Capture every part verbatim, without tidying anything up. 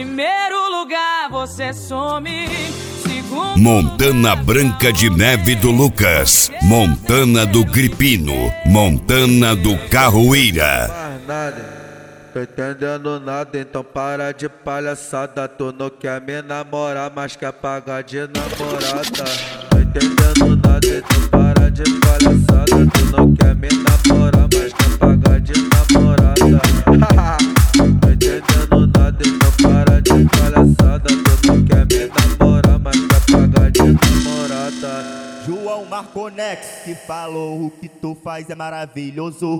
Primeiro lugar, você some. Segundo Montana Branca de Neve do Lucas, Montana do Gripino, Montana do Carroeira. Mais nada, tô entendendo nada, então para de palhaçada. Tu não quer me namorar, mas quer pagar de namorada. Tô entendendo nada, então para de palhaçada. Tu não quer me namorar, mas quer pagar de namorada. Tô entendendo nada, então para de palhaçada. Tu não quer me namorar, mas quer pagar de namorada. João Marconex que falou: o que tu faz é maravilhoso.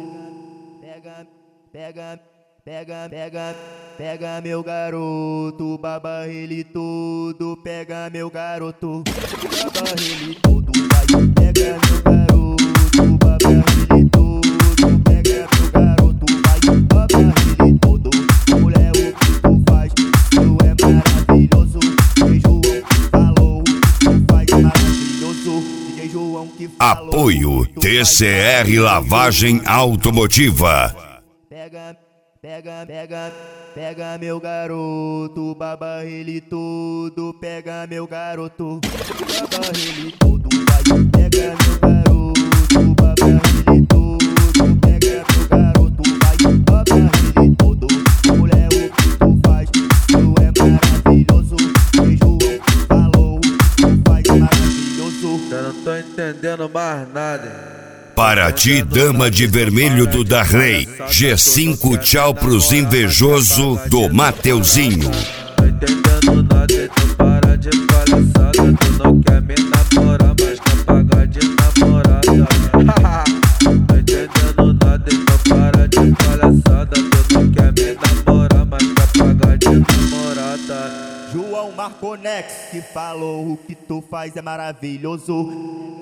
Pega, pega, pega, pega, pega meu garoto, baba ele todo. Pega meu garoto, baba ele todo. Vai, pega meu garoto, baba ele todo. Pega meu garoto, vai, baba ele todo. Mulher, o que tu faz, tu é maravilhoso. D J João falou: o que tu faz é maravilhoso. D J João que falou: Apoio T C R Lavagem Automotiva. Pega, pega, pega, pega meu garoto, baba ele todo. Pega meu garoto, baba ele todo. Vai, pega meu garoto, baba ele todo. Pega meu garoto, vai, baba ele todo. Mulher, o que tu faz, tu é maravilhoso. D J João falou: tu faz maravilhoso. Eu não tô entendendo mais nada. Para ti, dama de vermelho do Darley, G cinco tchau pros invejoso do Mateuzinho. Tô entendendo nada, então para de palhaçada. Tu não quer me namorar, mas quer pagar de namorada. Tô entendendo nada, então para de palhaçada. Tu não quer me namorar, mas quer pagar de namorada. João Marconex que falou: o que tu faz é maravilhoso.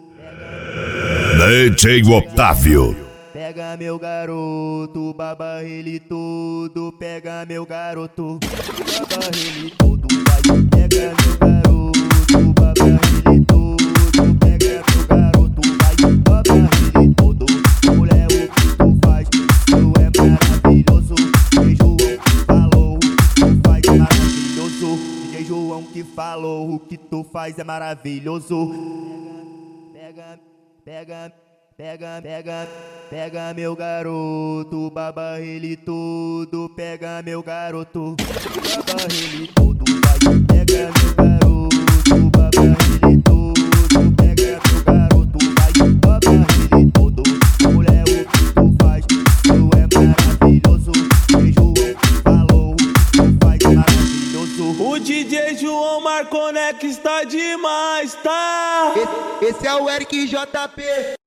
D J Otávio. Pega meu garoto, baba ele todo. Pega meu garoto, baba ele todo. Vai, pega meu garoto, baba ele todo. Pega meu garoto, vai, baba ele todo. Mulher, o que tu faz, tu é maravilhoso. D J João falou: o que tu faz é maravilhoso. D J João que falou: o que tu faz é maravilhoso. Pega, pega, pega, pega, pega meu garoto, baba ele todo. Pega meu garoto, baba ele todo. Vai, pega meu garoto, baba ele todo. Pega meu garoto, vai, baba ele todo. Mulher, o que tu faz, tu é maravilhoso. D J João falou: tu faz maravilhoso. O D J João Marconex está demais, tá? Esse, esse é o Eric J P.